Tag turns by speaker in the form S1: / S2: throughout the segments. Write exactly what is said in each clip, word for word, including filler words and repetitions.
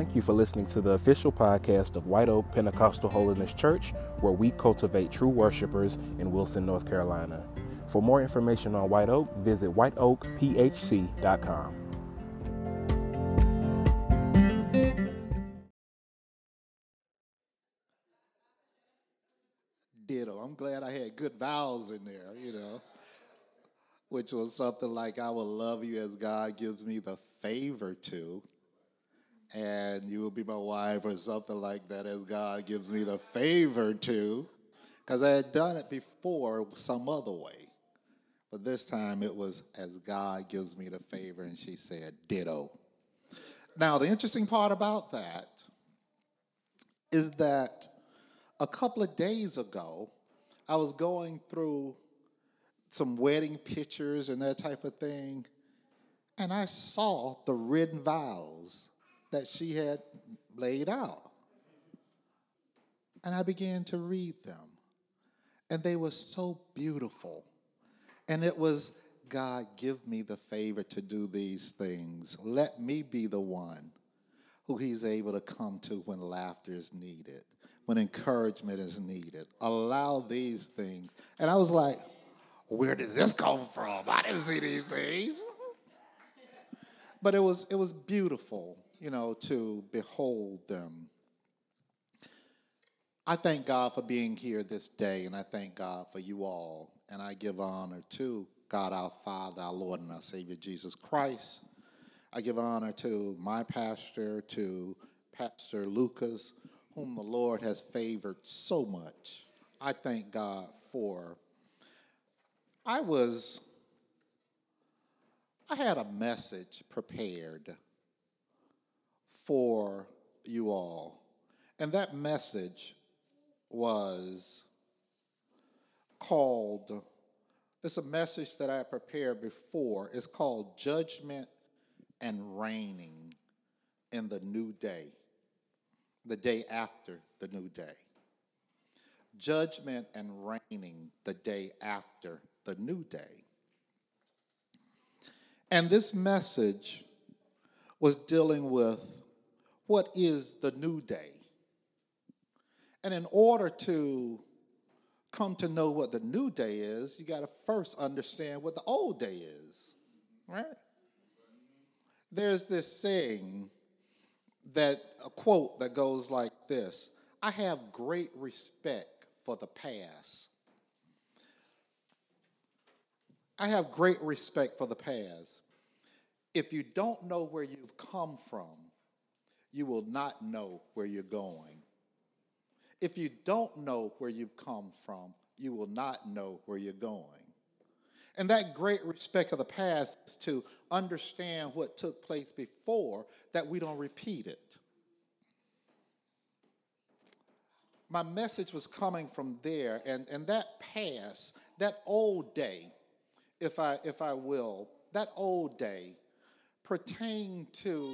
S1: Thank you for listening to the official podcast of White Oak Pentecostal Holiness Church, where we cultivate true worshipers in Wilson, North Carolina. For more information on White Oak, visit white oak p h c dot com.
S2: Ditto. I'm glad I had good vowels in there, you know, which was something like, I will love you as God gives me the favor to, and you will be my wife, or something like that, as God gives me the favor to, because I had done it before some other way. But this time it was, as God gives me the favor, and she said, ditto. Now, the interesting part about that is that a couple of days ago, I was going through some wedding pictures and that type of thing, and I saw the written vows that she had laid out. And I began to read them, and they were so beautiful. And it was, God, give me the favor to do these things. Let me be the one who he's able to come to when laughter is needed, when encouragement is needed. Allow these things. And I was like, where did this come from? I didn't see these things. But it was it was beautiful, you know, to behold them. I thank God for being here this day, and I thank God for you all. And I give honor to God our Father, our Lord and our Savior, Jesus Christ. I give honor to my pastor, to Pastor Lucas, whom the Lord has favored so much. I thank God for. I was, I had a message prepared for you all. And that message was called, it's a message that I prepared before. It's called Judgment and Reigning in the New Day, the day after the new day. Judgment and reigning the day after the new day. And this message was dealing with what is the new day. And in order to come to know what the new day is, you got to first understand what the old day is, right? There's this saying, that a quote that goes like this: I have great respect for the past. I have great respect for the past. If you don't know where you've come from, you will not know where you're going. If you don't know where you've come from, you will not know where you're going. And that great respect of the past is to understand what took place before, that we don't repeat it. My message was coming from there, and, and that past, that old day, if I if I will, that old day pertained to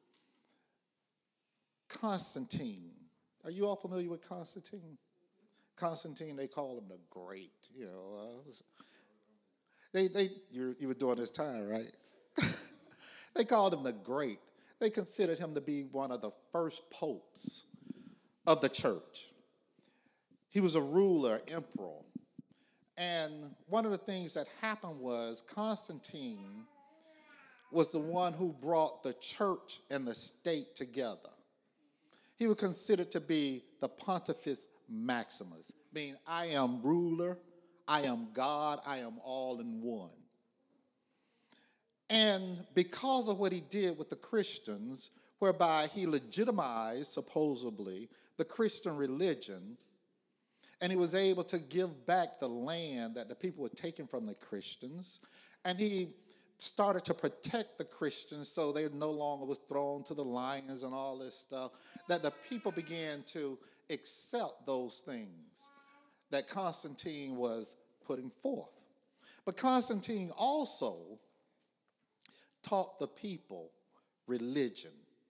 S2: Constantine. Are you all familiar with Constantine? Constantine, they call him the Great. You know, uh, they they you you were doing this time, right? They called him the Great. They considered him to be one of the first popes of the church. He was a ruler, emperor. And one of the things that happened was Constantine was the one who brought the church and the state together. He was considered to be the Pontifex Maximus, meaning I am ruler, I am God, I am all in one. And because of what he did with the Christians, whereby he legitimized, supposedly, the Christian religion, and he was able to give back the land that the people were taking from the Christians. And he started to protect the Christians so they no longer was thrown to the lions and all this stuff, that the people began to accept those things that Constantine was putting forth. But Constantine also taught the people religion.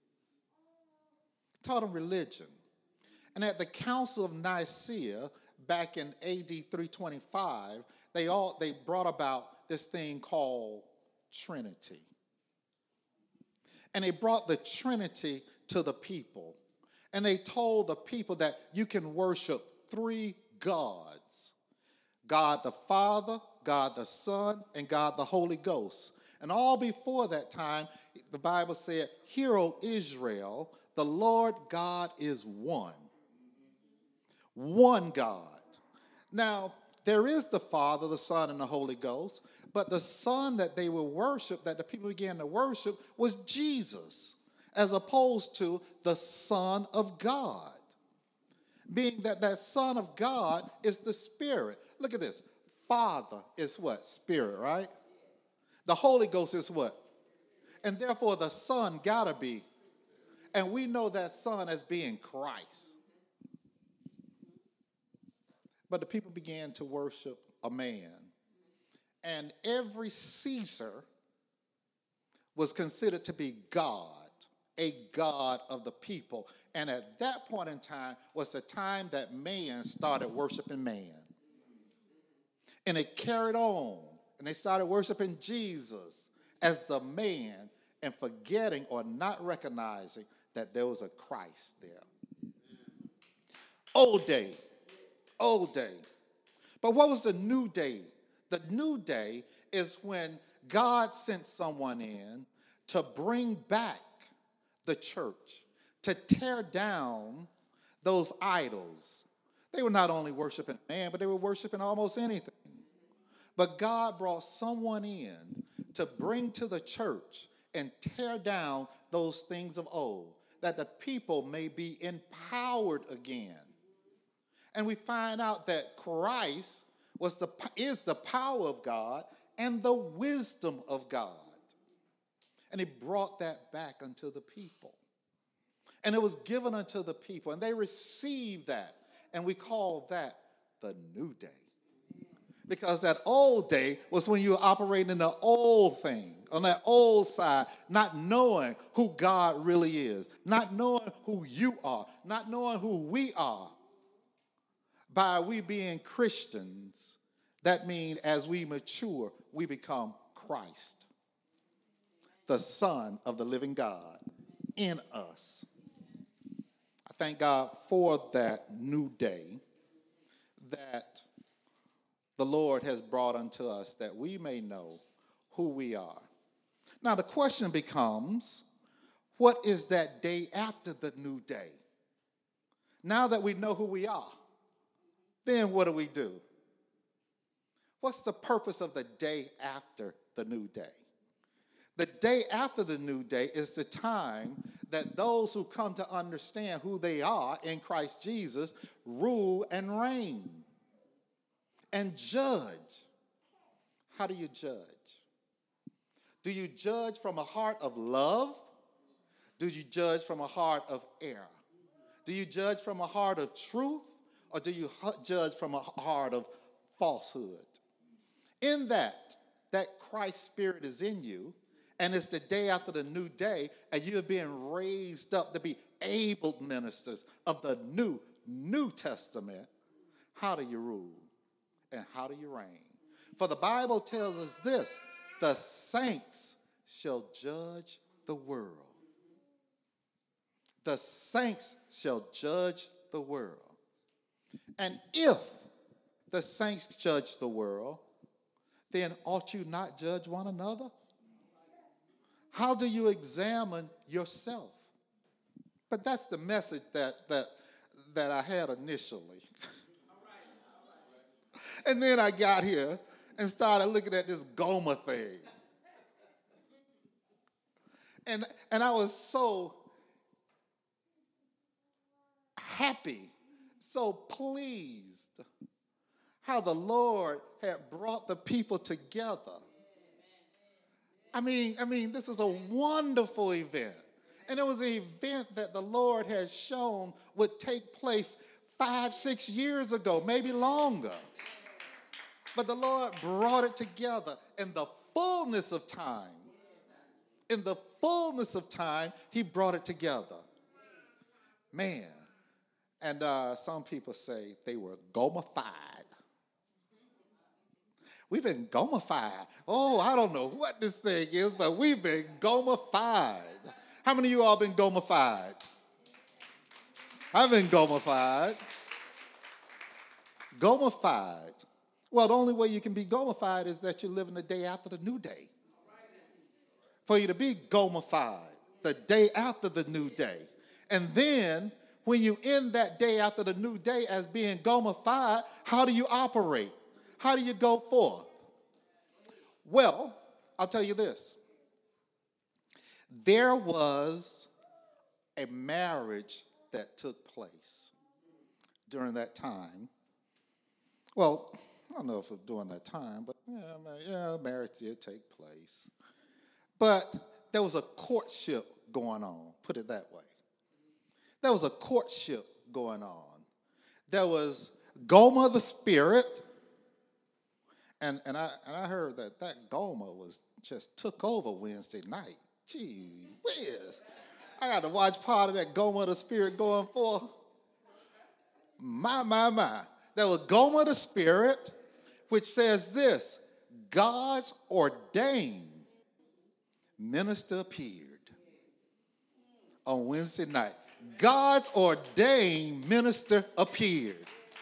S2: Taught them religion. And at the Council of Nicaea, back in A D three twenty-five, they all they brought about this thing called Trinity. And they brought the Trinity to the people. And they told the people that you can worship three gods: God the Father, God the Son, and God the Holy Ghost. And all before that time, the Bible said, "Hear, O Israel, the Lord God is one." One God. Now, there is the Father, the Son, and the Holy Ghost, but the Son that they would worship, that the people began to worship, was Jesus, as opposed to the Son of God. Being that that Son of God is the Spirit. Look at this. Father is what? Spirit, right? The Holy Ghost is what? And therefore the Son gotta be. And we know that Son as being Christ. But the people began to worship a man. And every Caesar was considered to be God, a God of the people. And at that point in time was the time that man started worshiping man. And it carried on. And they started worshiping Jesus as the man and forgetting or not recognizing that there was a Christ there. Old day. Old day. But what was the new day? The new day is when God sent someone in to bring back the church, to tear down those idols. They were not only worshiping man, but they were worshiping almost anything. But God brought someone in to bring to the church and tear down those things of old, that the people may be empowered again. And we find out that Christ was the, is the power of God and the wisdom of God. And he brought that back unto the people. And it was given unto the people, and they received that. And we call that the new day. Because that old day was when you were operating in the old thing, on that old side, not knowing who God really is, not knowing who you are, not knowing who we are. By we being Christians, that means as we mature, we become Christ, the Son of the living God in us. I thank God for that new day that the Lord has brought unto us, that we may know who we are. Now the question becomes, what is that day after the new day? Now that we know who we are, then what do we do? What's the purpose of the day after the new day? The day after the new day is the time that those who come to understand who they are in Christ Jesus rule and reign and judge. How do you judge? Do you judge from a heart of love? Do you judge from a heart of error? Do you judge from a heart of truth? Or do you judge from a heart of falsehood? In that, that Christ's Spirit is in you, and it's the day after the new day, and you're being raised up to be able ministers of the new, New Testament. How do you rule? And how do you reign? For the Bible tells us this: the saints shall judge the world. The saints shall judge the world. And if the saints judge the world, then ought you not judge one another? How do you examine yourself? But that's the message that that that I had initially. And then I got here and started looking at this Gomer thing. And, and I was so happy, so pleased how the Lord had brought the people together. I mean, I mean, this is a wonderful event. And it was an event that the Lord has shown would take place five, six years ago, maybe longer. But the Lord brought it together in the fullness of time. In the fullness of time, he brought it together. Man. And uh, some people say they were Gomer-fied. We've been Gomer-fied. Oh, I don't know what this thing is, but we've been Gomer-fied. How many of you all been Gomer-fied? I've been Gomer-fied. Gomer-fied. Well, the only way you can be Gomer-fied is that you're living the day after the new day. For you to be Gomer-fied, the day after the new day. And then, when you end that day after the new day as being Gomer-fied, how do you operate? How do you go forth? Well, I'll tell you this. There was a marriage that took place during that time. Well, I don't know if it was during that time, but yeah, yeah, marriage did take place. But there was a courtship going on, put it that way. There was a courtship going on. There was Gomer the spirit, and, and, I, and I heard that that Gomer was just took over Wednesday night. Gee whiz. I got to watch part of that Gomer the spirit going forth. My, my, my. There was Gomer the spirit, which says this, God's ordained minister appeared on Wednesday night. God's ordained minister appeared.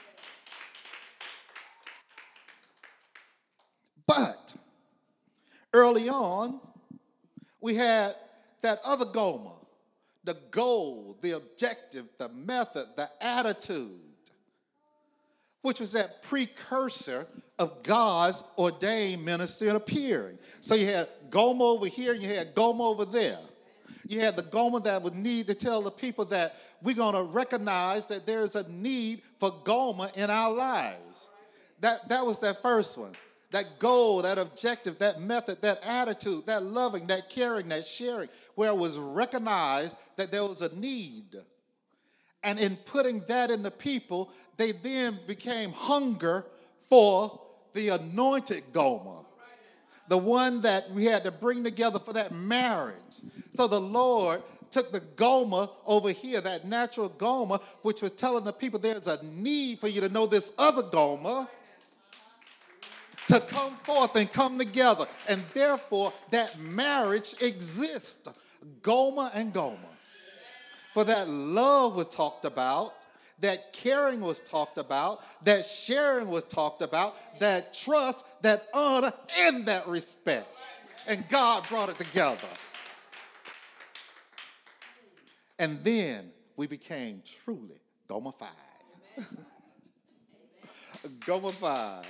S2: But early on, we had that other Gomer, the goal, the objective, the method, the attitude, which was that precursor of God's ordained minister appearing. So you had Gomer over here and you had Gomer over there. You had the Gomer that would need to tell the people that we're going to recognize that there's a need for Gomer in our lives. That, that was that first one. That goal, that objective, that method, that attitude, that loving, that caring, that sharing, where it was recognized that there was a need. And in putting that in the people, they then became hunger for the anointed Gomer, the one that we had to bring together for that marriage. So the Lord took the Gomer over here, that natural Gomer, which was telling the people there's a need for you to know this other Gomer, to come forth and come together. And therefore, that marriage exists, Gomer and Gomer. For that love was talked about, that caring was talked about, that sharing was talked about, that trust, that honor, and that respect. And God brought it together. And then we became truly Gomer-fied. Gomer-fied.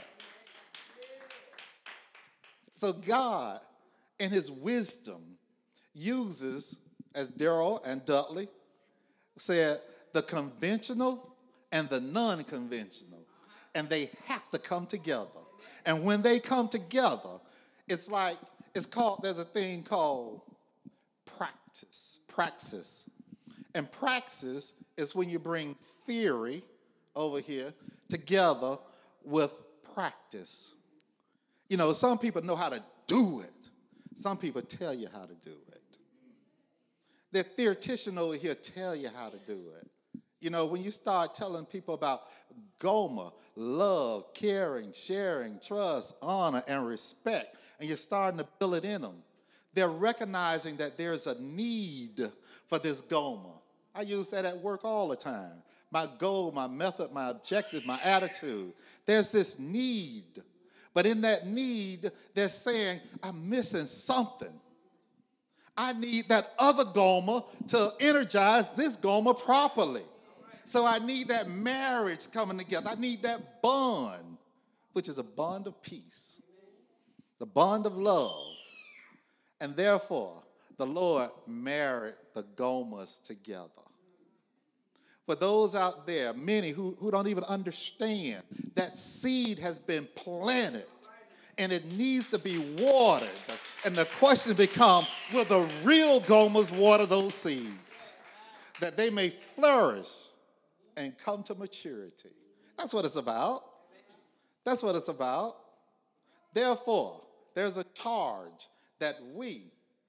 S2: So God, in his wisdom, uses, as Darrell and Dudley said, the conventional and the non-conventional. And they have to come together. And when they come together, it's like, it's called, there's a thing called practice, praxis. And praxis is when you bring theory over here together with practice. You know, some people know how to do it. Some people tell you how to do it. The theoretician over here tell you how to do it. You know, when you start telling people about Gomer, love, caring, sharing, trust, honor, and respect, and you're starting to build it in them, they're recognizing that there's a need for this Gomer. I use that at work all the time. My goal, my method, my objective, my attitude. There's this need. But in that need, they're saying, I'm missing something. I need that other Gomer to energize this Gomer properly. So I need that marriage coming together. I need that bond, which is a bond of peace, the bond of love. And therefore, the Lord married the Gomers together. For those out there, many who, who don't even understand, that seed has been planted and it needs to be watered. And the question becomes, will the real Gomers water those seeds that they may flourish and come to maturity? That's what it's about. That's what it's about. Therefore, there's a charge that we,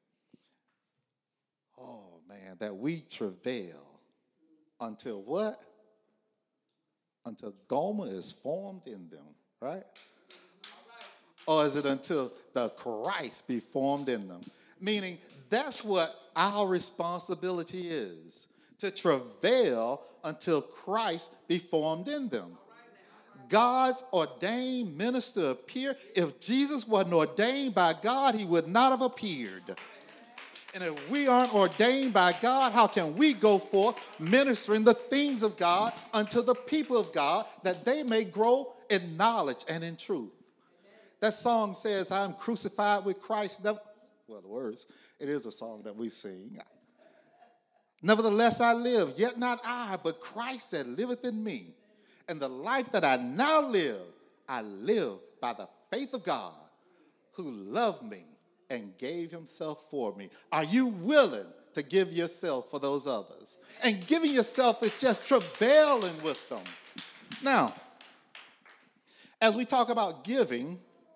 S2: oh man, that we travail until what? Until Gomer is formed in them, right? Or is it until the Christ be formed in them? Meaning That's what our responsibility is, to travail until Christ be formed in them. God's ordained minister appeared. If Jesus wasn't ordained by God, he would not have appeared. And if we aren't ordained by God, how can we go forth ministering the things of God unto the people of God, that they may grow in knowledge and in truth? That song says, I'm crucified with Christ. Never, well, the words, it is a song that we sing. Nevertheless I live, yet not I, but Christ that liveth in me. And the life that I now live, I live by the faith of God, who loved me and gave himself for me. Are you willing to give yourself for those others? And giving yourself is just travailing with them. Now, as we talk about giving,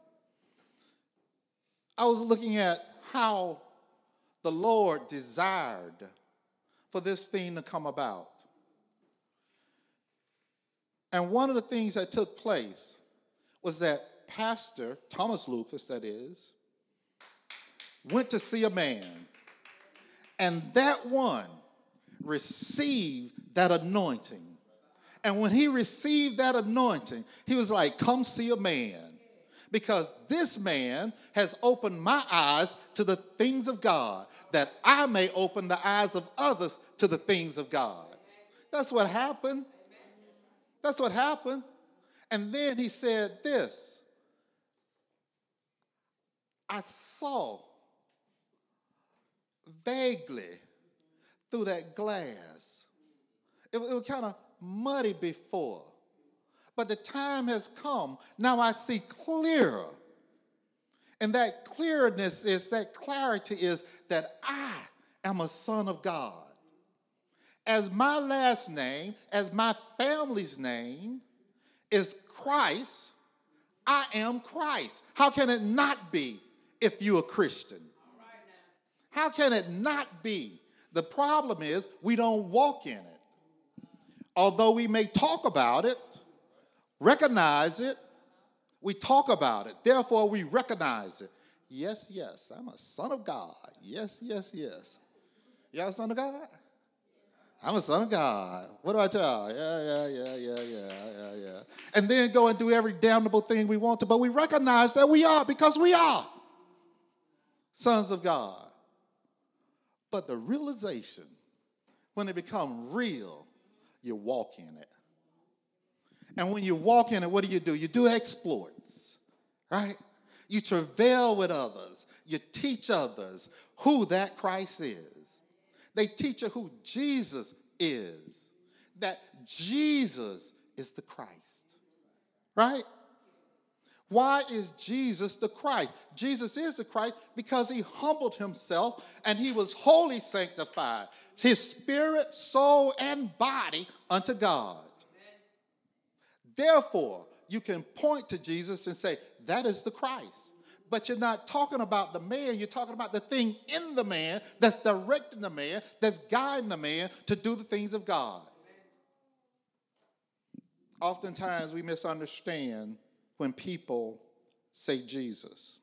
S2: I was looking at how the Lord desired for this thing to come about. And one of the things that took place was that Pastor Thomas Lucas, that is, went to see a man, and that one received that anointing. And when he received that anointing, he was like, come see a man, because this man has opened my eyes to the things of God, that I may open the eyes of others to the things of God. That's what happened. That's what happened. And then he said this, I saw vaguely through that glass. It, it was kind of muddy before, but the time has come. Now I see clearer. And that clearness is, that clarity is that I am a son of God. As my last name, as my family's name is Christ, I am Christ. How can it not be if you're a Christian? How can it not be? The problem is we don't walk in it. Although we may talk about it, recognize it, we talk about it. Therefore, we recognize it. Yes, yes, I'm a son of God. Yes, yes, yes. Y'all a son of God? I'm a son of God. What do I tell? Yeah, yeah, yeah, yeah, yeah, yeah, yeah. And then go and do every damnable thing we want to, but we recognize that we are, because we are sons of God. But the realization, when it becomes real, you walk in it. And when you walk in it, what do you do? You do exploits, right? You travail with others. You teach others who that Christ is. They teach you who Jesus is, that Jesus is the Christ, right? Why is Jesus the Christ? Jesus is the Christ because he humbled himself and he was wholly sanctified, his spirit, soul, and body unto God. Therefore, you can point to Jesus and say, that is the Christ. But you're not talking about the man, you're talking about the thing in the man that's directing the man, that's guiding the man to do the things of God. Oftentimes we misunderstand when people say Jesus.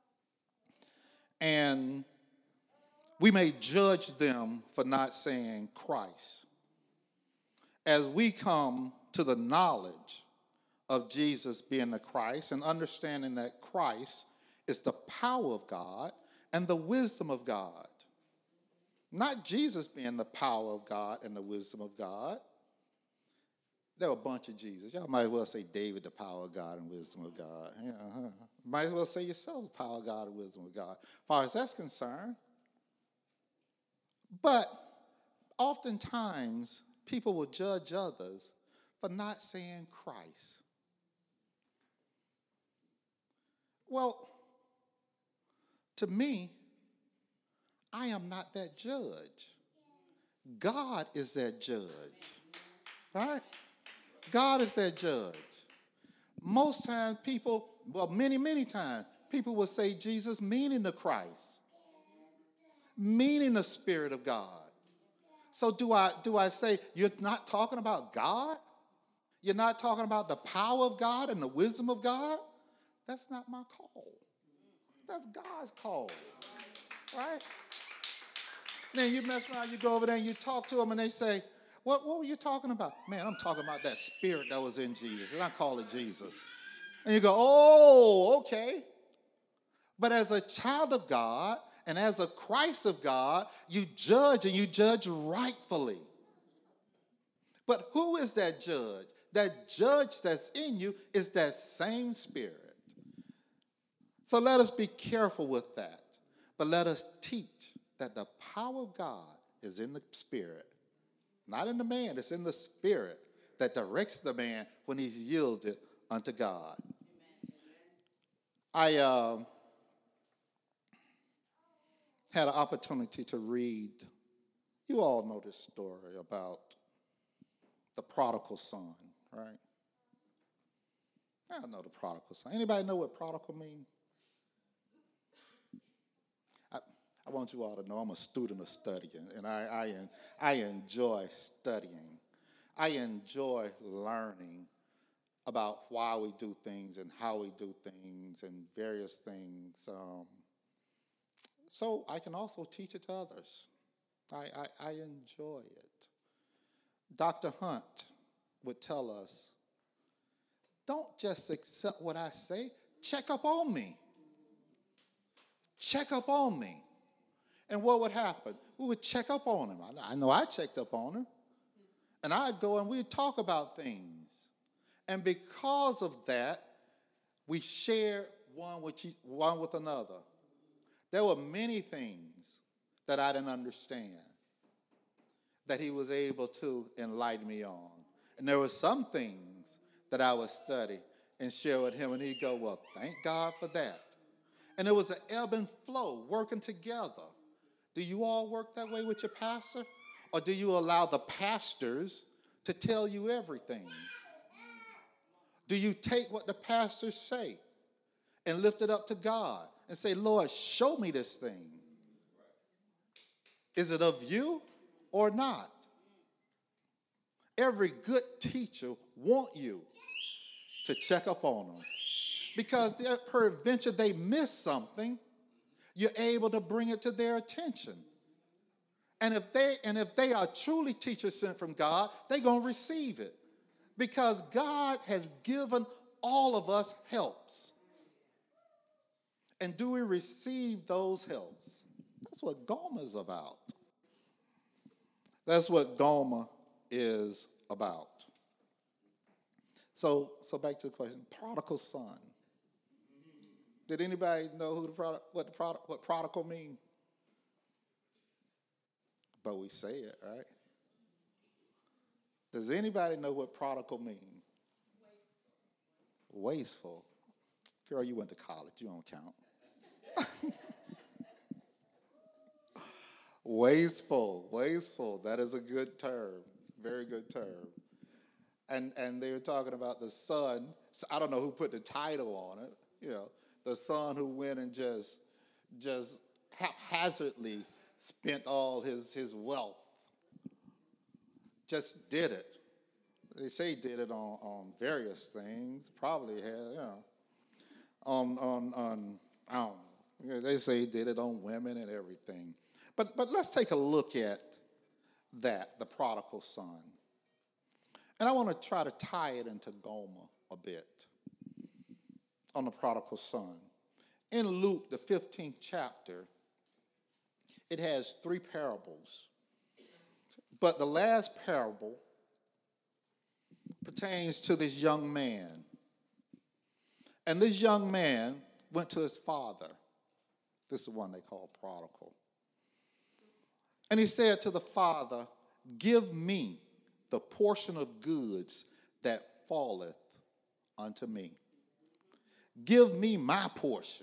S2: And we may judge them for not saying Christ. As we come to the knowledge of Jesus being the Christ and understanding that Christ is the power of God and the wisdom of God. Not Jesus being the power of God and the wisdom of God. There were a bunch of Jesus. Y'all might as well say David, the power of God and wisdom of God. Yeah, huh. Might as well say yourself, the power of God and wisdom of God, as far as that's concerned. But oftentimes, people will judge others for not saying Christ. Well, to me, I am not that judge. God is that judge. Right? God is that judge. Most times people, well, many, many times, people will say Jesus meaning the Christ, meaning the Spirit of God. So do I, do I say, you're not talking about God? You're not talking about the power of God and the wisdom of God? That's not my call. That's God's call, right? Then you mess around, you go over there and you talk to them and they say, what, what were you talking about? Man, I'm talking about that spirit that was in Jesus, and I call it Jesus. And you go, oh, okay. But as a child of God and as a Christ of God, you judge and you judge rightfully. But who is that judge? That judge that's in you is that same spirit. So let us be careful with that. But let us teach that the power of God is in the spirit. Not in the man, it's in the spirit that directs the man when he's yielded unto God. I uh, had an opportunity to read, you all know this story about the prodigal son, right? I know the prodigal son. Anybody know what prodigal means? I, I want you all to know I'm a student of studying, and I, I, I enjoy studying. I enjoy learning about why we do things and how we do things and various things. Um, so I can also teach it to others. I, I, I enjoy it. Doctor Hunt would tell us, don't just accept what I say, check up on me. Check up on me. And what would happen? We would check up on him. I know I checked up on him. And I'd go and we'd talk about things. And because of that, we shared one with, each, one with another. There were many things that I didn't understand that he was able to enlighten me on. And there were some things that I would study and share with him, and he'd go, well, thank God for that. And it was an ebb and flow, working together. Do you all work that way with your pastor? Or do you allow the pastors to tell you everything? Do you take what the pastors say and lift it up to God and say, Lord, show me this thing? Is it of you or not? Every good teacher wants you to check up on them. Because peradventure they miss something, you're able to bring it to their attention. And if they and if they are truly teachers sent from God, they're going to receive it. Because God has given all of us helps. And do we receive those helps? That's what Gomer is about. That's what Gomer is about. So, so back to the question, prodigal son. Did anybody know who the product, what the product, what prodigal mean? But we say it, right? Does anybody know what prodigal mean? Wasteful. Wasteful. Girl, you went to college. You don't count. Wasteful. Wasteful. That is a good term. Very good term. And and they were talking about the son. So I don't know who put the title on it. You know, the son who went and just just haphazardly spent all his, his wealth. Just did it. They say he did it on, on various things. Probably had, you know, on on on I don't know. They say he did it on women and everything. But but let's take a look at that, the prodigal son. And I want to try to tie it into Gomer a bit on the prodigal son. In Luke, the fifteenth chapter, it has three parables. But the last parable pertains to this young man. And this young man went to his father. This is the one they call prodigal. And he said to the father, give me the portion of goods that falleth unto me. Give me my portion.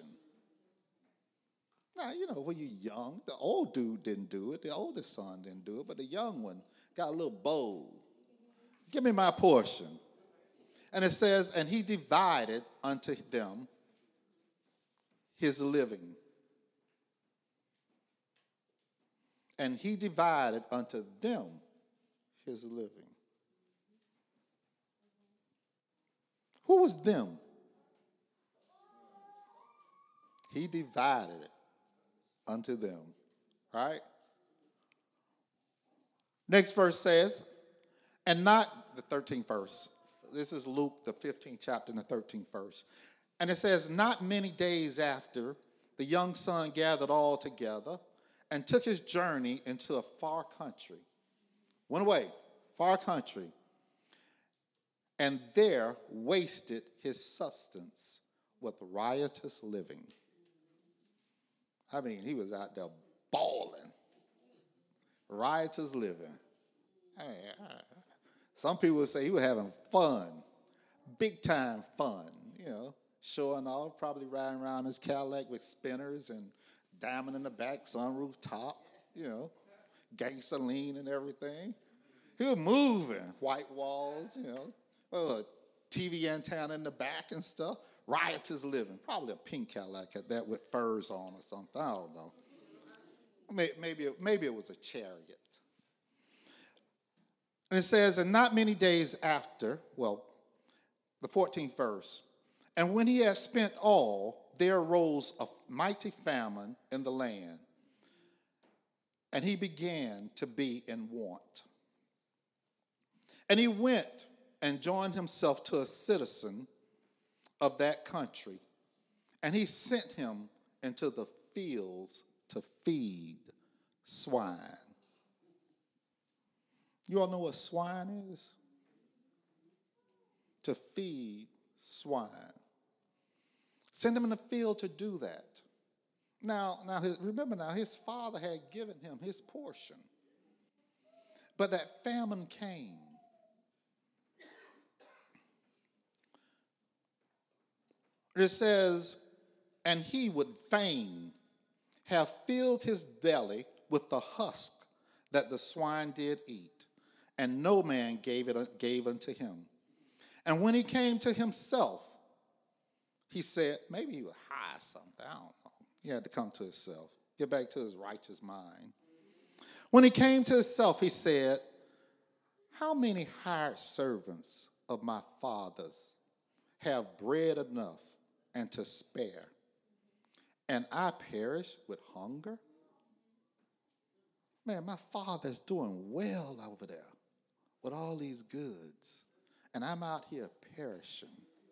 S2: Now, you know, when you're young, the old dude didn't do it. The oldest son didn't do it, but the young one got a little bold. Give me my portion. And it says, and he divided unto them his living. And he divided unto them his living. Who was them? He divided it unto them, right? Next verse says, and not the thirteenth verse. This is Luke, the fifteenth chapter, and the thirteenth verse. And it says, not many days after, the young son gathered all together and took his journey into a far country. Went away, far country, and there wasted his substance with riotous living. I mean, he was out there balling, riotous living. I mean, some people would say he was having fun, big time fun, you know, showing off, probably riding around his Cadillac with spinners and diamond in the back, sunroof top, you know, gangster lean and everything. He was moving, white walls, you know, a T V antenna in the back and stuff. Riotous living, probably a pink Cadillac at that with furs on or something. I don't know. Maybe, maybe it was a chariot. And it says, and not many days after, well, the fourteenth verse, and when he had spent all, there arose a mighty famine in the land, and he began to be in want. And he went and joined himself to a citizen of that country, and he sent him into the fields to feed swine. You all know what swine is? To feed swine. Send him in the field to do that. Now, now his, remember now, his father had given him his portion. But that famine came. It says, and he would fain have filled his belly with the husk that the swine did eat, and no man gave it gave unto him. And when he came to himself, he said, maybe he was high or something, I don't know. He had to come to himself, get back to his righteous mind. When he came to himself, he said, how many hired servants of my father's have bread enough and to spare, and I perish with hunger? Man, my father's doing well over there with all these goods, and I'm out here perishing.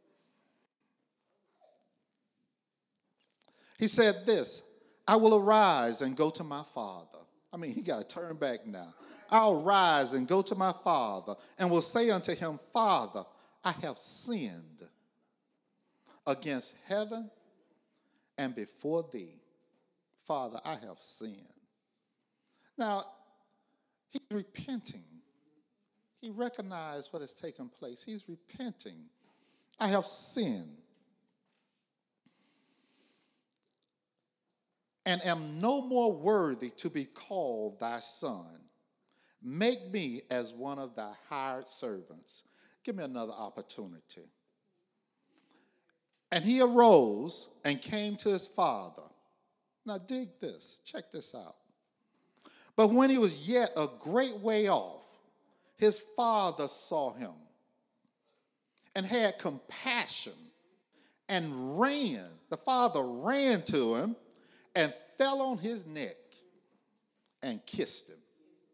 S2: He said this, I will arise and go to my father. I mean, he got to turn back now. I'll rise and go to my father and will say unto him, Father, I have sinned against heaven and before thee. Father, I have sinned. Now, he's repenting. He recognized what has taken place. He's repenting. I have sinned and am no more worthy to be called thy son. Make me as one of thy hired servants. Give me another opportunity. And he arose and came to his father. Now dig this. Check this out. But when he was yet a great way off, his father saw him and had compassion and ran. The father ran to him and fell on his neck and kissed him.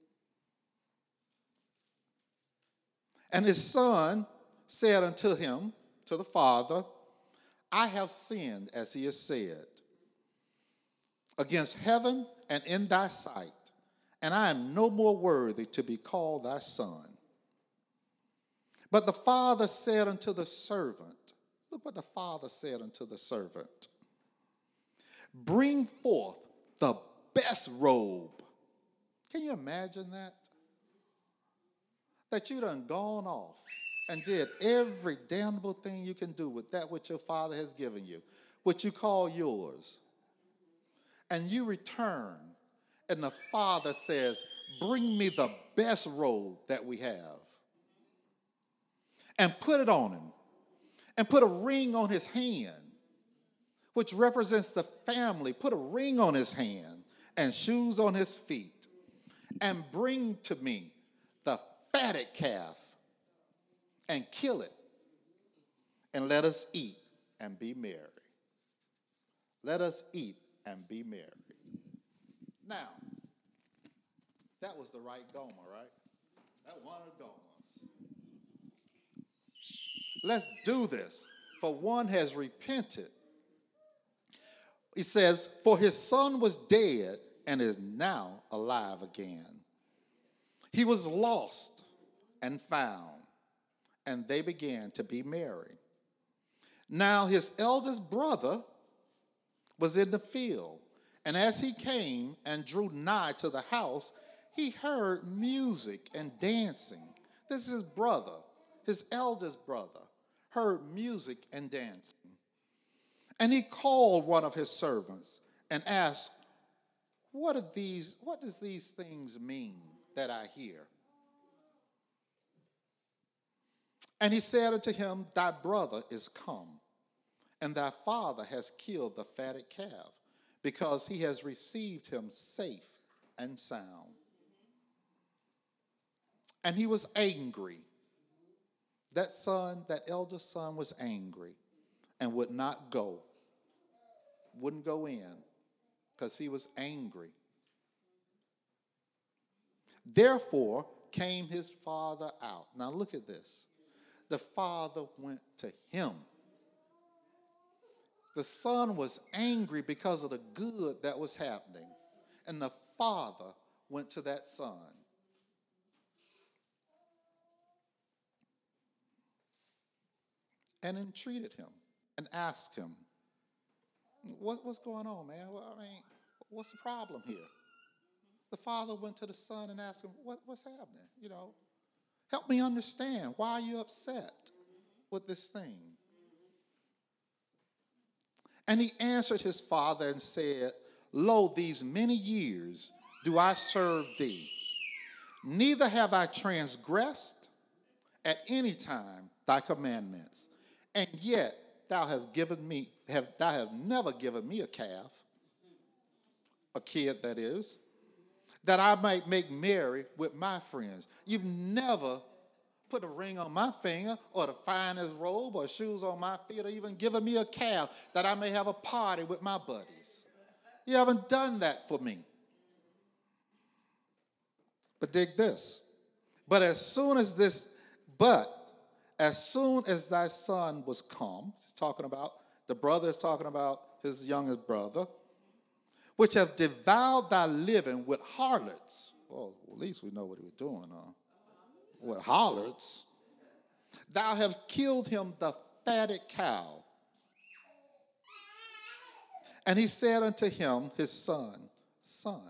S2: And his son said unto him, to the father, I have sinned, as he has said, against heaven and in thy sight, and I am no more worthy to be called thy son. But the father said unto the servant, look what the father said unto the servant, bring forth the best robe. Can you imagine that? That you done gone off and did every damnable thing you can do with that which your father has given you, what you call yours. And you return, and the father says, bring me the best robe that we have. And put it on him. And put a ring on his hand, which represents the family. Put a ring on his hand and shoes on his feet. And bring to me the fatted calf and kill it. And let us eat and be merry. Let us eat and be merry. Now, That was the right Gomer, right? That one of the Gomers. Let's do this. For one has repented. He says, for his son was dead and is now alive again. He was lost and found, and they began to be merry. Now his eldest brother was in the field, and as he came and drew nigh to the house, he heard music and dancing. This is his brother, his eldest brother, heard music and dancing. And he called one of his servants and asked, What are these, what does these things mean that I hear? And he said unto him, Thy brother is come, and thy father has killed the fatted calf, because he has received him safe and sound. And he was angry. That son, that eldest son was angry and would not go, wouldn't go in because he was angry. Therefore came his father out. Now look at this. The father went to him. The son was angry because of the good that was happening. And the father went to that son. And entreated him and asked him, what, what's going on, man? Well, I mean, what's the problem here? The father went to the son and asked him, what, what's happening? You know, help me understand. Why are you upset with this thing? And he answered his father and said, Lo, these many years do I serve thee. Neither have I transgressed at any time thy commandments. And yet thou hast given me, have, thou have never given me a calf, a kid that is, that I might make merry with my friends. You've never put a ring on my finger or the finest robe or shoes on my feet or even given me a calf that I may have a party with my buddies. You haven't done that for me. But dig this. But as soon as this, but as soon as thy son was come, he's talking about, the brother is talking about his youngest brother, which have devoured thy living with harlots. Well, at least we know what he was doing, huh? With harlots. Thou hast killed him the fatted cow. And he said unto him, his son, Son,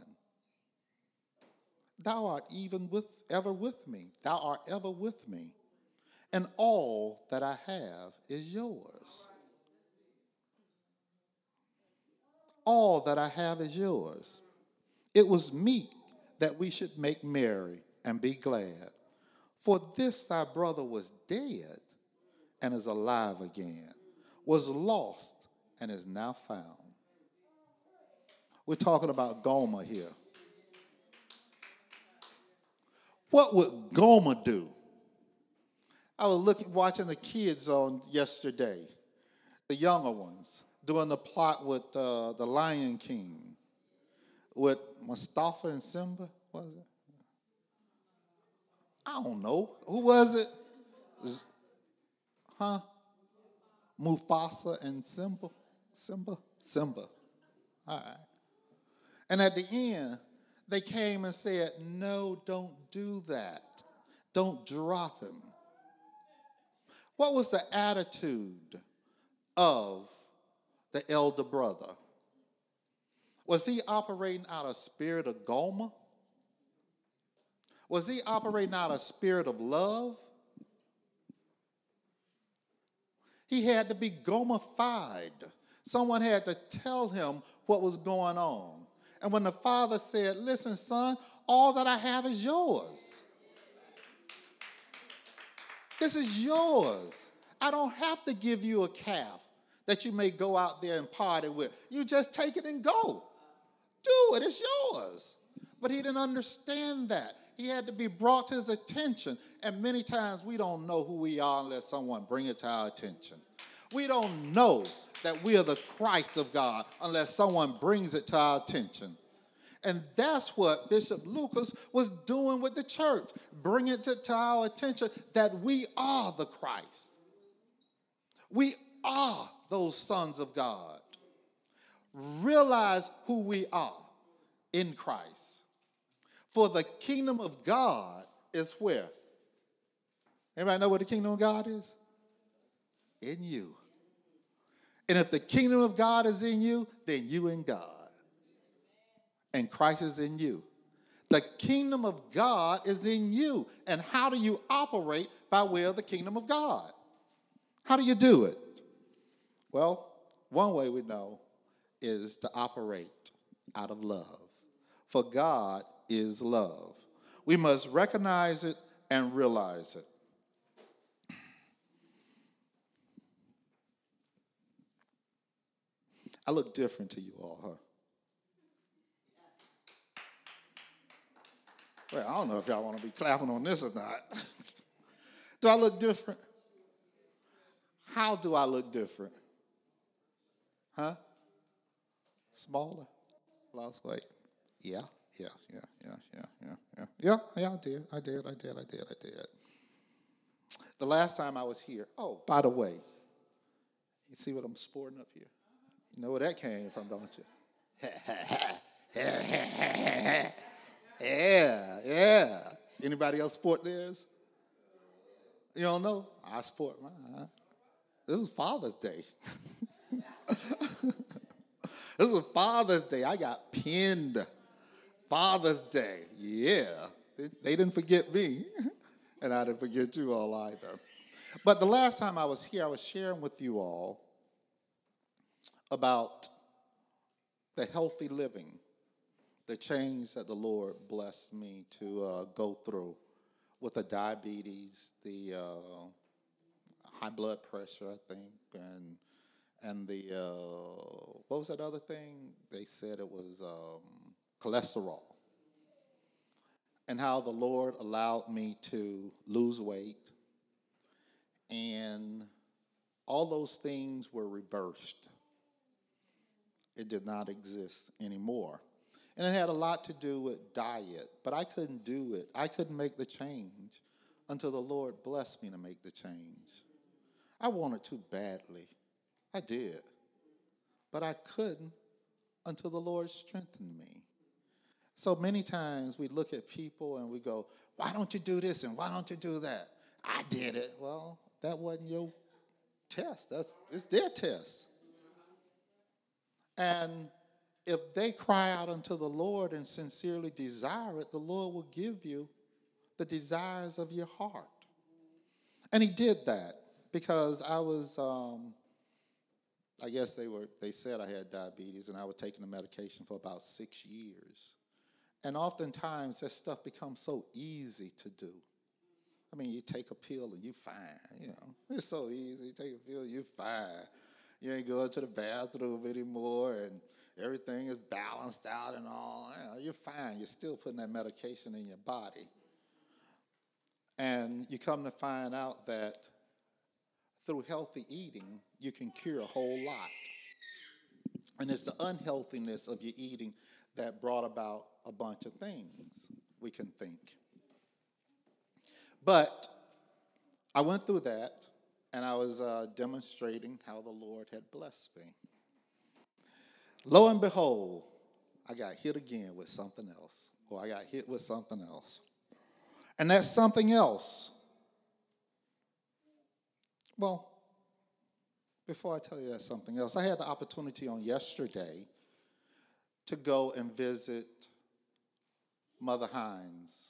S2: thou art even with ever with me. Thou art ever with me. And all that I have is yours. All that I have is yours. It was meet that we should make merry and be glad. For this thy brother was dead and is alive again, was lost and is now found. We're talking about Gomer here. What would Gomer do? I was looking, watching the kids on yesterday, the younger ones, doing the plot with uh, the Lion King, with Mustafa and Simba, was it? I don't know. Who was it? Huh? Mufasa and Simba? Simba? Simba. All right. And at the end, they came and said, no, don't do that. Don't drop him. What was the attitude of the elder brother? Was he operating out of spirit of Gomer? Was he operating out of spirit of love? He had to be Gomer-fied. Someone had to tell him what was going on. And when the father said, listen, son, all that I have is yours. This is yours. I don't have to give you a calf that you may go out there and party with. You just take it and go. Do it. It's yours. But he didn't understand that. He had to be brought to his attention. And many times we don't know who we are unless someone brings it to our attention. We don't know that we are the Christ of God unless someone brings it to our attention. And that's what Bishop Lucas was doing with the church, bringing it to, to our attention that we are the Christ. We are those sons of God. Realize who we are in Christ. For the kingdom of God is where? Anybody know where the kingdom of God is? In you. And if the kingdom of God is in you, then you in God. And Christ is in you. The kingdom of God is in you. And how do you operate by way of the kingdom of God? How do you do it? Well, one way we know is to operate out of love. For God is love. We must recognize it and realize it. I look different to you all, huh? Well, I don't know if y'all want to be clapping on this or not. Do I look different? How do I look different? Huh? Smaller? Lost weight? Yeah, yeah, yeah, yeah, yeah, yeah, yeah. Yeah, yeah, I did, I did, I did, I did, I did. The last time I was here, oh, by the way, you see what I'm sporting up here? You know where that came from, don't you? Yeah, yeah. Anybody else sport theirs? You don't know? I sport mine. This was Father's Day. This was Father's Day. I got pinned. Father's Day. Yeah. They, they didn't forget me. And I didn't forget you all either. But the last time I was here, I was sharing with you all about the healthy living, the change that the Lord blessed me to uh, go through with the diabetes, the uh, high blood pressure, I think, and and the, uh, what was that other thing? They said it was um, cholesterol. And how the Lord allowed me to lose weight. And all those things were reversed. It did not exist anymore. And it had a lot to do with diet, but I couldn't do it. I couldn't make the change until the Lord blessed me to make the change. I wanted to badly. I did. But I couldn't until the Lord strengthened me. So many times we look at people and we go, why don't you do this and why don't you do that? I did it. Well, that wasn't your test. That's, it's their test. And if they cry out unto the Lord and sincerely desire it, the Lord will give you the desires of your heart. And he did that because I was, um, I guess they were, they said I had diabetes, and I was taking the medication for about six years. And oftentimes that stuff becomes so easy to do. I mean, you take a pill and you're fine, you know. It's so easy. You take a pill, you're fine. You ain't going to the bathroom anymore, and everything is balanced out and all. You know, you're fine. You're still putting that medication in your body. And you come to find out that through healthy eating, you can cure a whole lot. And it's the unhealthiness of your eating that brought about a bunch of things we can think. But I went through that, and I was uh, demonstrating how the Lord had blessed me. Lo and behold, I got hit again with something else, or I got hit with something else. And that something else, well, before I tell you that something else, I had the opportunity on yesterday to go and visit Mother Hines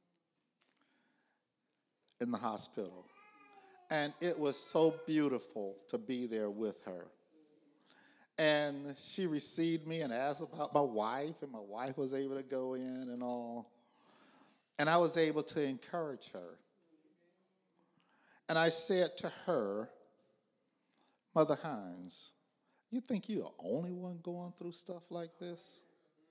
S2: in the hospital. And it was so beautiful to be there with her. And she received me and asked about my wife, and my wife was able to go in and all. And I was able to encourage her. And I said to her, Mother Hines, you think you're the only one going through stuff like this?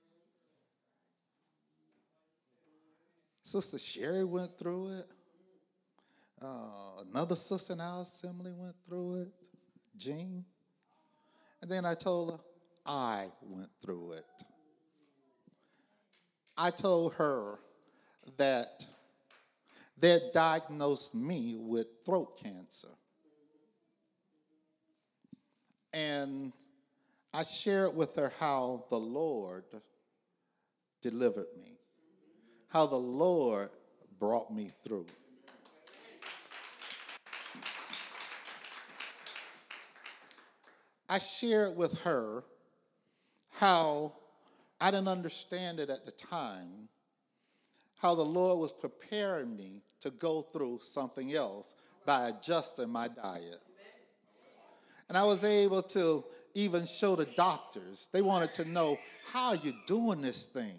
S2: Sister Sherry went through it. Uh, another sister in our assembly went through it, Jean. And then I told her, I went through it. I told her that they had diagnosed me with throat cancer. And I shared with her how the Lord delivered me, how the Lord brought me through. I shared with her how I didn't understand it at the time, how the Lord was preparing me to go through something else by adjusting my diet. And I was able to even show the doctors. They wanted to know, how are you doing this thing?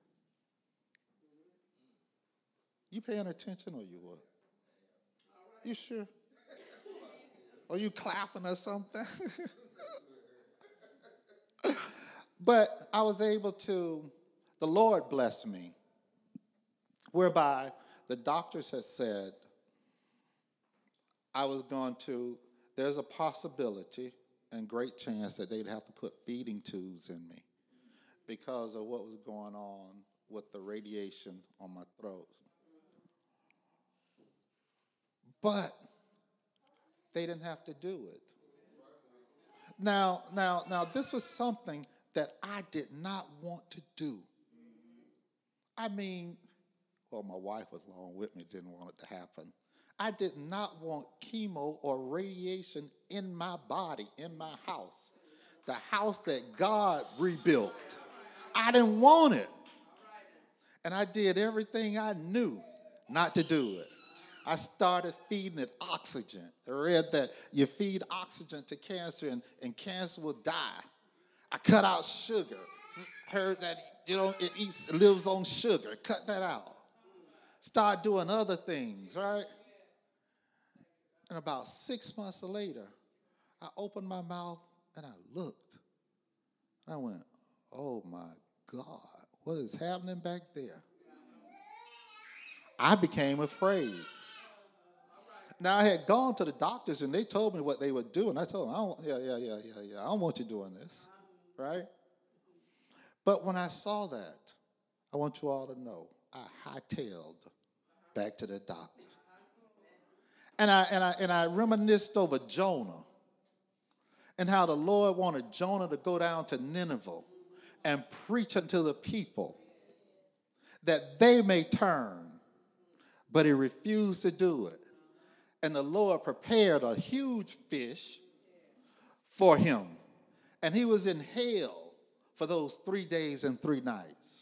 S2: You paying attention or you what? You sure? Are you clapping or something? But I was able to, the Lord blessed me, whereby the doctors had said I was going to, there's a possibility and great chance that they'd have to put feeding tubes in me because of what was going on with the radiation on my throat. But they didn't have to do it. Now, now, now, this was something that I did not want to do. I mean, well, my wife was along with me, didn't want it to happen. I did not want chemo or radiation in my body, in my house, the house that God rebuilt. I didn't want it. And I did everything I knew not to do it. I started feeding it oxygen. I read that you feed oxygen to cancer and, and cancer will die. I cut out sugar. Heard that, you know, it eats, it lives on sugar. Cut that out. Start doing other things, right? And about six months later, I opened my mouth and I looked. And I went, oh my God, what is happening back there? I became afraid. Now, I had gone to the doctors, and they told me what they would do, and I told them, I don't, yeah, yeah, yeah, yeah, yeah, I don't want you doing this, right? But when I saw that, I want you all to know, I hightailed back to the doctor. And I, and I, and I reminisced over Jonah and how the Lord wanted Jonah to go down to Nineveh and preach unto the people that they may turn, but he refused to do it. And the Lord prepared a huge fish for him. And he was in hell for those three days and three nights.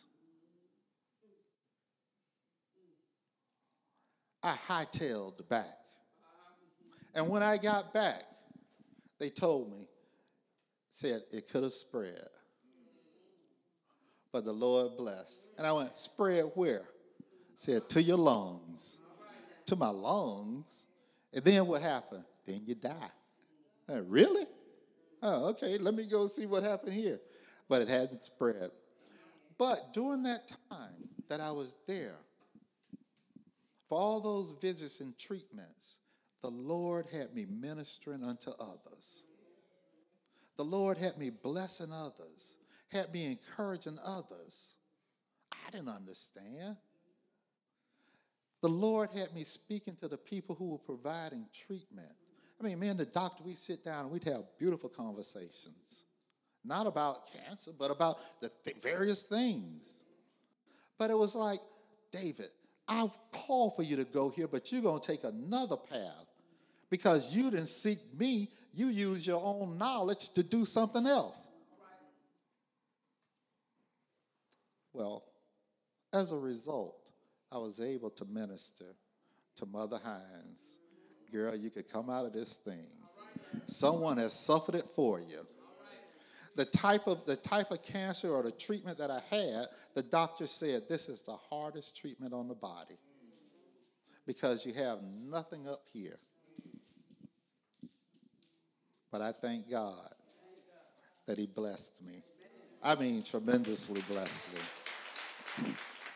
S2: I hightailed back. And when I got back, they told me, said it could have spread. But the Lord blessed. And I went, spread where? Said, to your lungs. To my lungs? And then what happened? Then you die. Uh, really? Oh, okay, let me go see what happened here. But it hadn't spread. But during that time that I was there, for all those visits and treatments, the Lord had me ministering unto others. The Lord had me blessing others, had me encouraging others. I didn't understand. The Lord had me speaking to the people who were providing treatment. I mean, me and the doctor, we'd sit down and we'd have beautiful conversations. Not about cancer, but about the th- various things. But it was like, David, I've called for you to go here, but you're going to take another path because you didn't seek me. You used your own knowledge to do something else. Well, as a result, I was able to minister to Mother Hines. Girl, you could come out of this thing. Someone has suffered it for you. The type of the type of cancer or the treatment that I had, the doctor said this is the hardest treatment on the body because you have nothing up here. But I thank God that he blessed me. I mean, tremendously blessed me.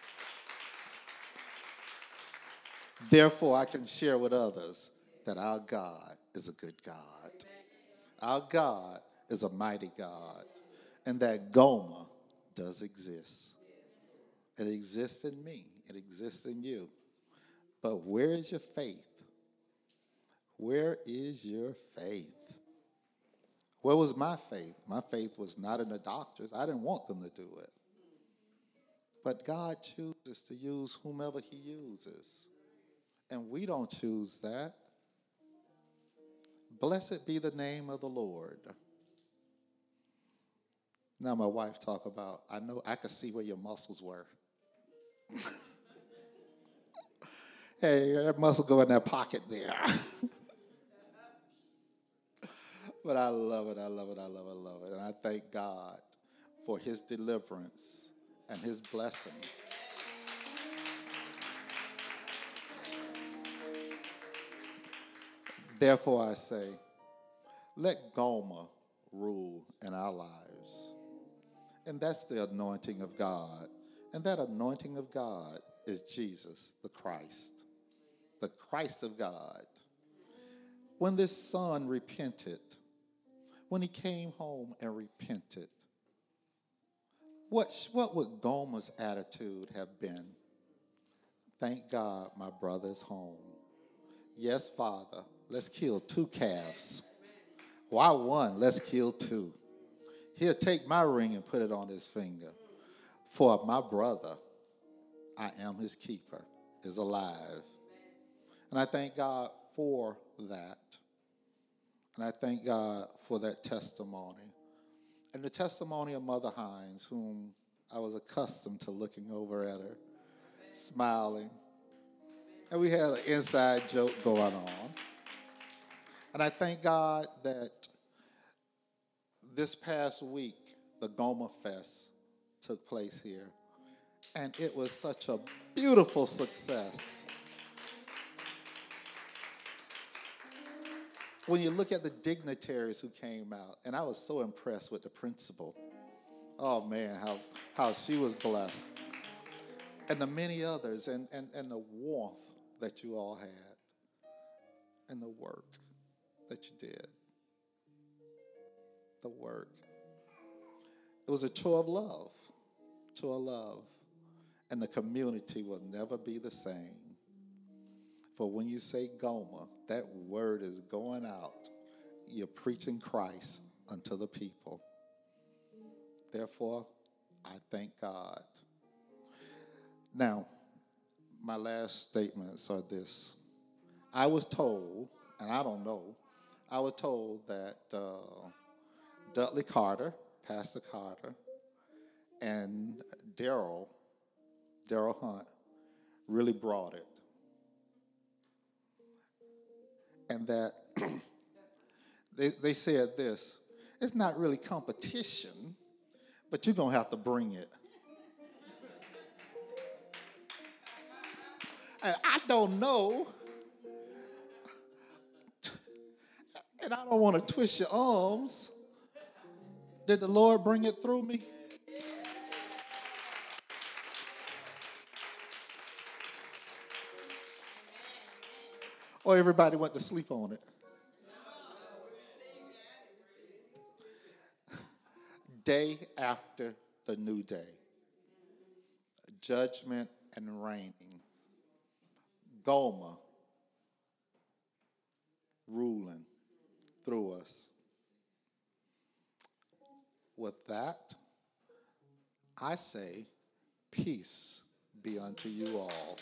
S2: Therefore, I can share with others that our God is a good God. Our God is a mighty God. And that Goma does exist. It exists in me. It exists in you. But where is your faith? Where is your faith? Where was my faith? My faith was not in the doctors. I didn't want them to do it. But God chooses to use whomever he uses. And we don't choose that. Blessed be the name of the Lord. Now my wife talk about, I know I could see where your muscles were. Hey, that muscle go in that pocket there. But I love it, I love it, I love it, I love it. And I thank God for his deliverance and his blessing. Therefore I say, let Gomer rule in our lives. And that's the anointing of God. And that anointing of God is Jesus, the Christ, the Christ of God. When this son repented, when he came home and repented, what, what would Gomer's attitude have been? Thank God my brother's home. Yes, Father, let's kill two calves. Why one? Let's kill two. He'll take my ring and put it on his finger. For my brother, I am his keeper, is alive. And I thank God for that. And I thank God for that testimony. And the testimony of Mother Hines, whom I was accustomed to looking over at her, smiling. And we had an inside joke going on. And I thank God that this past week, the Gomer Fest took place here. And it was such a beautiful success. When you look at the dignitaries who came out, and I was so impressed with the principal. Oh, man, how, how she was blessed. And the many others, and, and, and the warmth that you all had, and the work that you did. The work. It was a tour of love, tour of love. And the community will never be the same. For when you say Gomer, that word is going out. You're preaching Christ unto the people. Therefore, I thank God. Now, my last statements are this. I was told, and I don't know, I was told that uh, Dudley Carter, Pastor Carter, and Daryl, Daryl Hunt, really brought it. And that they, they said this, it's not really competition, but you're going to have to bring it. And I don't know, and I don't want to twist your arms. Did the Lord bring it through me? Or everybody went to sleep on it? Day after the new day. Judgment and reigning. Gomer ruling through us. With that, I say, peace be unto you all.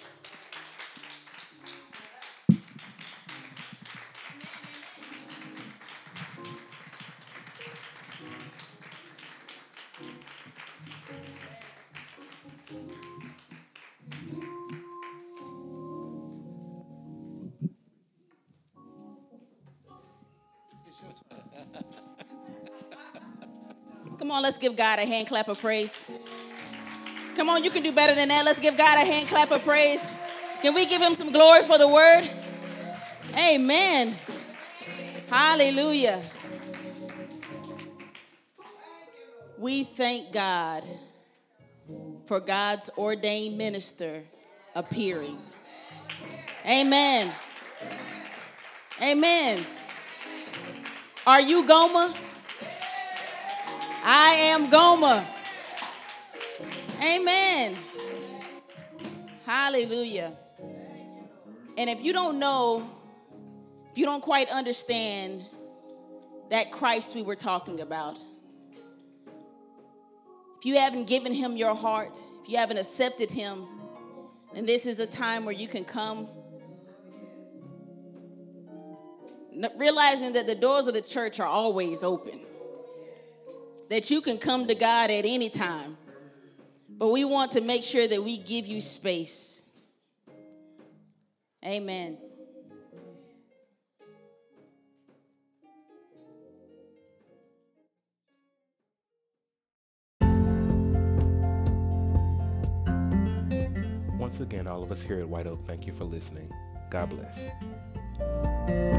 S3: Come on, let's give God a hand clap of praise. Come on, you can do better than that. Let's give God a hand clap of praise. Can we give him some glory for the word? Amen. Hallelujah. We thank God for God's ordained minister appearing. Amen. Amen. Are you Gomer? I am Gomer. Amen. Hallelujah. And if you don't know, if you don't quite understand that Christ we were talking about, if you haven't given him your heart, if you haven't accepted him, then this is a time where you can come, realizing that the doors of the church are always open, that you can come to God at any time. But we want to make sure that we give you space. Amen.
S1: Once again, all of us here at White Oak, thank you for listening. God bless.